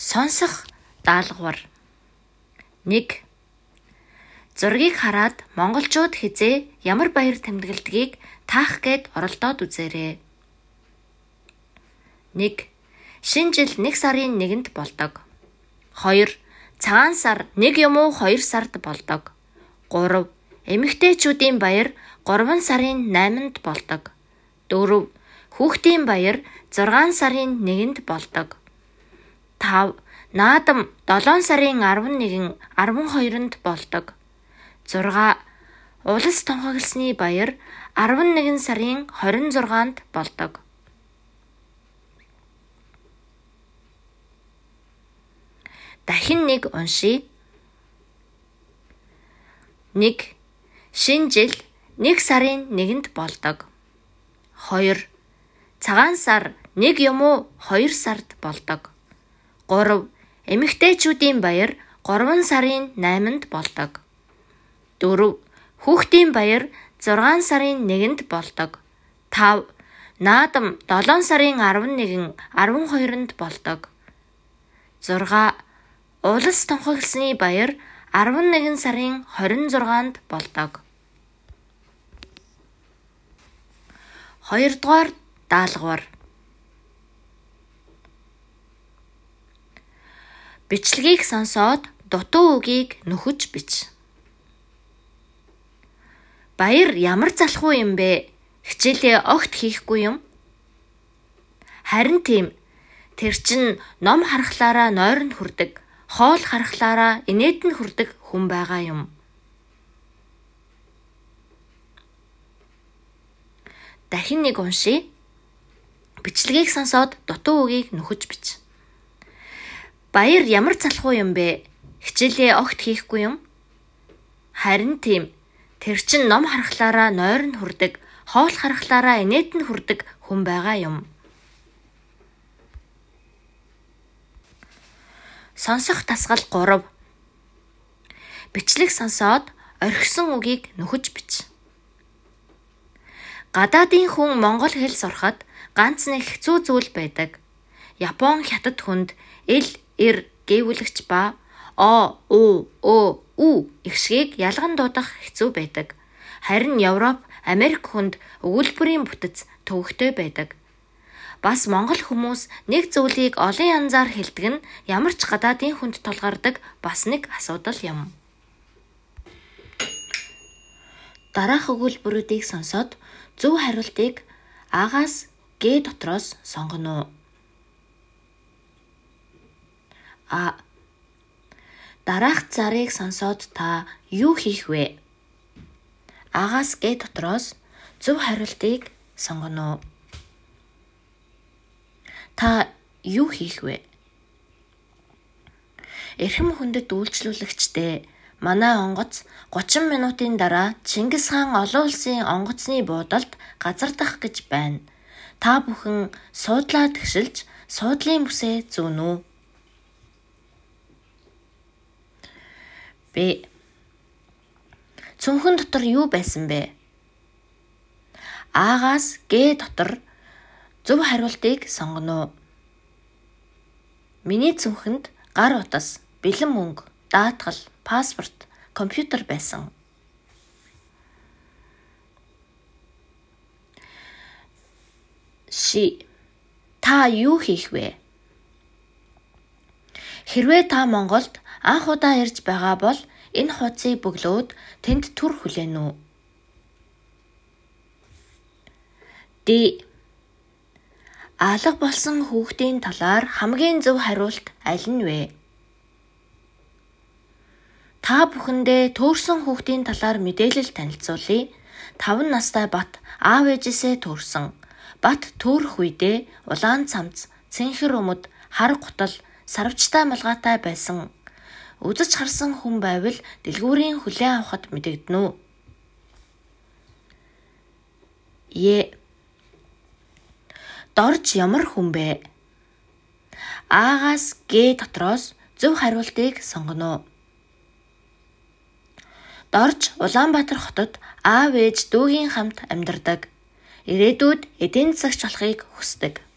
Сонсох даалгавар. 1. Зургийг хараад монголчууд хизээ ямар баяр тэмдэглэдгийг таах гээд оролдоод үзээрэй. 1. Шинэ жил 1 сарын 1-нд болдог. 2. Цагаан сар 1 юм уу 2 сард болдог. 3. Эмэгтэйчүүдийн баяр 3 сарын 8-нд болдог. 4. Хүүхдийн баяр 6 сарын 1-нд болдог. 5. Наадам 7 сарын 11, 12-нд болдог. 6. Улс тунхагласны баяр 11 сарын 26-нд болдог. Дахин нэг уншийе. 1. Шинэ жил 1 сарын 1-нд болдог. 2. Цагаан сар 1 юм уу 2 сард болдог. 3. Эмэгтэйчүүдийн баяр 3 сарын 8-нд болдог. 4. Хүүхдийн баяр 6 сарын 1-нд болдог. 5. Наадам 7 сарын 11, 12-нд болдог. 6. Улс тунхагласны баяр 11 сарын 26-нд болдог. 2 дугаар даалгавар. Бичлэгийг сонсоод дутуу үгийг нөхөж бич. Баяр ямар залхуу юм бэ? Хичээлээ огт хийхгүй юм. Харин тийм. Тэр чинь ном харахлаараа нойронд хүрдэг, хоол харахлаараа инээдэнд хүрдэг хүн байгаа юм. Дахин нэг уншийе. Бичлэгийг сонсоод дутуу үгийг нөхөж бич. Баяр ямар залхуу юм бэ? Хичээлээ огт хийхгүй юм. Харин тийм. Тэр чинь ном харахлаараа нойронд хүрдэг, хоол харахлаараа инээдэнд хүрдэг хүн байгаа юм. Сонсох дасгал 3. Бичлэг сонсоод орхисон үгийг нөхөж бич. Гадаадын хүн монгол хэл сурахад ганц нэг хэцүү зүйл байдаг. Япон хятад хүнд эр гэвүүлэгч ба өө ихшгийг ялган дуудах хэцүү байдаг. Харин Европ, Америк хүнд өгүүлбэрийн бүтэц төвөгтэй байдаг. Бас монгол хүмүүс нэг зүйлийг олон янзаар хэлдэг нь ямар ч гадаадын хүнд тулгардаг бас нэг асуудал юм. Дараах өгүүлбэрүүдийг сонсоод зөв хариултыг А-гаас Г дотроос сонгоно уу? А. Дараах зарыг сонсоод та юу хийх вэ? А-гаас Г дотроос зөв хариултыг сонгоно уу? Та юу хийх вэ? Эрхэм хүндэт үйлчлүүлэгчдээ манай онгоц 30 минутын дараа Чингис хаан олон улсын онгоцны буудалд газардах гэж байна. Та бүхэн суудлаа тэгшилж суудлын бүсээ зүүн үү? Б. Цүнхэн дотор юу байсан бэ? А-гаас Г дотор зөв хариултыг сонгоно уу? Миний цүнхэнд гар утас, бэлэн мөнгө, даатгал, паспорт, компьютер байсан. Ши. Та юу хийх вэ? Хэрвээ та Монголд анх удаа ирж байгаа бол энэ хуудсыг бөглөөд тэнд түр хүлээнэ үү? Д. Алга болсон хүүхдийн талаар хамгийн зөв хариулт аль нь вэ? Та бүхэндээ төөрсөн хүүхдийн талаар мэдээлэл танилцуулъя. 5 настай Бат аав ээжээсээ төөрсөн. Бат төөрөх үедээ улаан цамц, цэнхэр өмд, хар гутал, сарвчтай малгайтай байсан. Үзэж харсан хүн байвал дэлгүүрийн хүлээн авахд мэдэгдэнэ үү? Е. Дорж ямар хүн бэ? А-гаас Г дотроос зөв хариултыг сонгоно уу? Дорж Улаанбаатар хотод аав ээж дүүгийн хамт амьдардаг. Ирээдүйд эдийн засагч болохыг хүсдэг.